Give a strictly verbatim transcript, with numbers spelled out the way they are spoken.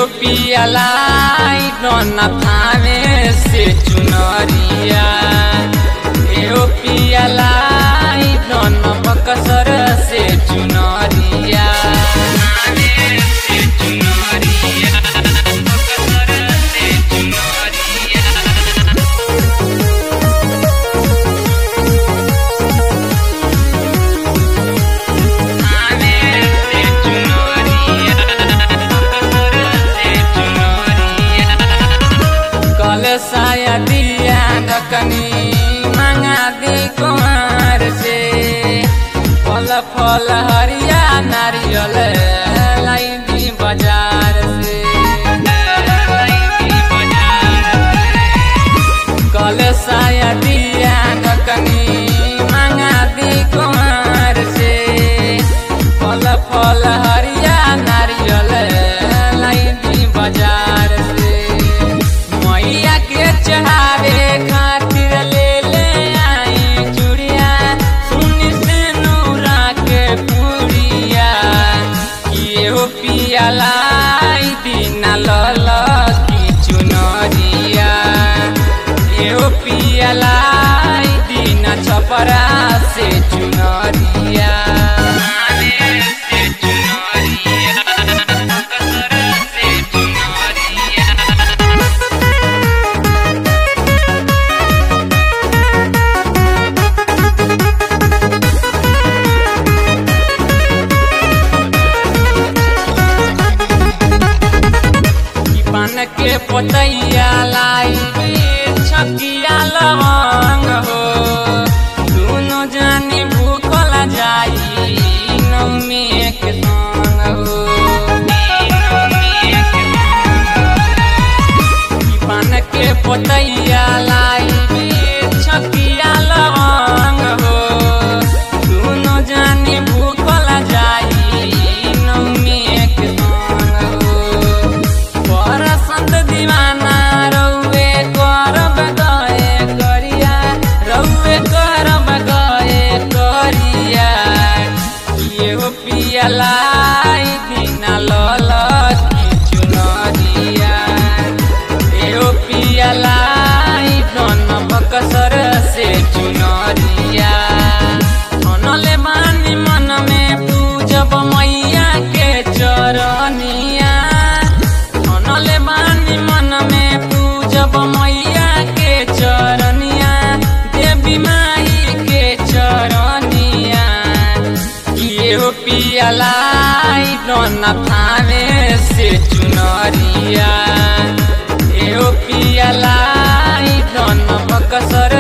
पियालाई दोना थामे से चुनरिया एहो पियालाई दोना बक्सर से चुनरिया साया दिया ढकनी मांगा दी कुमार से फल फल हरिया नारियल लाई दी बाजार से कल साया दिया ढकनी मांगा दी कुमार से फल फल हरिया नारियल लाई दी बाजार से मैया के चढ़ावे खातिर ले ले आई चूड़िया सुनी से नूरा के पूरिया एहो पियालाई दीना लल की चुनरिया एहो पियालाई दीना छपरा से चुनरिया के पतैया लाई छकिया लवंग हो दोनों जानी भूखल जाई नौमी के संग हो पान के पतैया लाई छकिया लवंग हो दोनों जानी भूखल जाई नौमी के संग हो संत दीवाना रउए करब गए करिया रउए करब गए करिया एहो पियालाई दीना लल की चुनरिया एहो पियालाई दोना बक्सर से चुनरिया मनले मानी मन में पूजब मैया के चरनिया मानी मन में पूजब मैया के चरनिया देवी माई के चरनिया एहो पियालाई दोना थामे से चुनरिया एहो पियालाई दोना बक्सर